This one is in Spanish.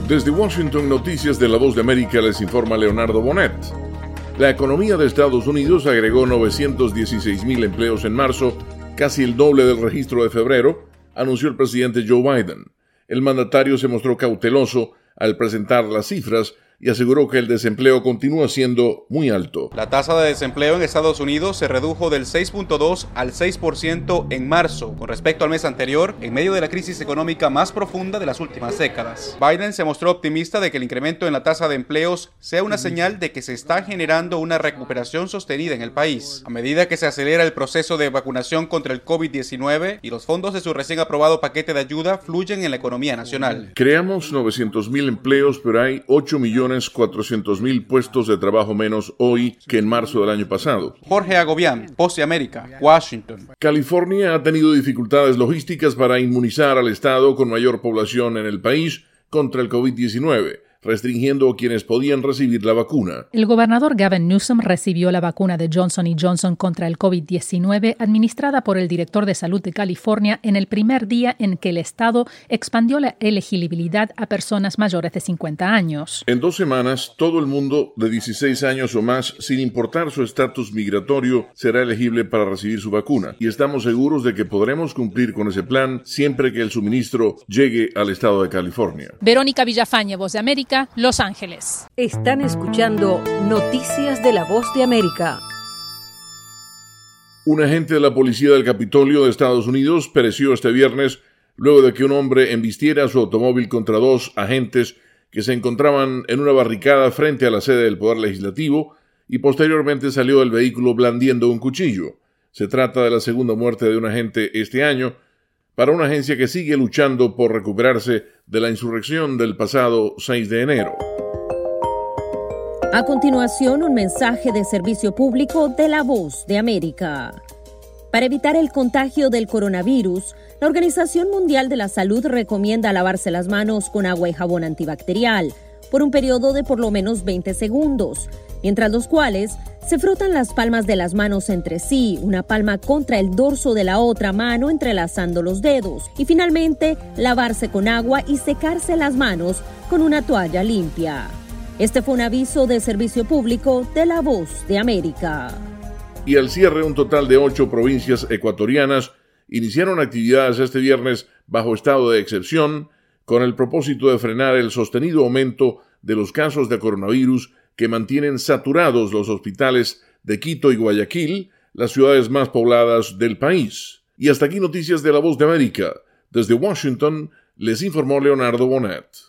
Desde Washington, Noticias de la Voz de América, les informa Leonardo Bonet. La economía de Estados Unidos agregó 916,000 empleos en marzo, casi el doble del registro de febrero, anunció el presidente Joe Biden. El mandatario se mostró cauteloso al presentar las cifras y aseguró que el desempleo continúa siendo muy alto. La tasa de desempleo en Estados Unidos se redujo del 6.2 al 6% en marzo, con respecto al mes anterior, en medio de la crisis económica más profunda de las últimas décadas. Biden se mostró optimista de que el incremento en la tasa de empleos sea una señal de que se está generando una recuperación sostenida en el país. A medida que se acelera el proceso de vacunación contra el COVID-19 y los fondos de su recién aprobado paquete de ayuda fluyen en la economía nacional. Creamos 900,000 empleos, pero hay 8,400,000 puestos de trabajo menos hoy que en marzo del año pasado. Jorge Agobián, Voz de América, Washington. California ha tenido dificultades logísticas para inmunizar al estado con mayor población en el país contra el COVID-19, restringiendo a quienes podían recibir la vacuna. El gobernador Gavin Newsom recibió la vacuna de Johnson & Johnson contra el COVID-19 administrada por el director de salud de California en el primer día en que el estado expandió la elegibilidad a personas mayores de 50 años. En 2 semanas, todo el mundo de 16 años o más, sin importar su estatus migratorio, será elegible para recibir su vacuna. Y estamos seguros de que podremos cumplir con ese plan siempre que el suministro llegue al estado de California. Verónica Villafañe, Voz de América, Los Ángeles. Están escuchando Noticias de la Voz de América. Un agente de la policía del Capitolio de Estados Unidos pereció este viernes luego de que un hombre embistiera su automóvil contra 2 agentes que se encontraban en una barricada frente a la sede del Poder Legislativo y posteriormente salió del vehículo blandiendo un cuchillo. Se trata de la segunda muerte de un agente este año para una agencia que sigue luchando por recuperarse de la insurrección del pasado 6 de enero. A continuación, un mensaje de servicio público de la Voz de América. Para evitar el contagio del coronavirus, la Organización Mundial de la Salud recomienda lavarse las manos con agua y jabón antibacterial por un periodo de por lo menos 20 segundos, mientras los cuales se frotan las palmas de las manos entre sí, una palma contra el dorso de la otra mano entrelazando los dedos, y finalmente lavarse con agua y secarse las manos con una toalla limpia. Este fue un aviso de servicio público de la Voz de América. Y al cierre, un total de 8 provincias ecuatorianas iniciaron actividades este viernes bajo estado de excepción con el propósito de frenar el sostenido aumento de los casos de coronavirus que mantienen saturados los hospitales de Quito y Guayaquil, las ciudades más pobladas del país. Y hasta aquí Noticias de la Voz de América. Desde Washington, les informó Leonardo Bonet.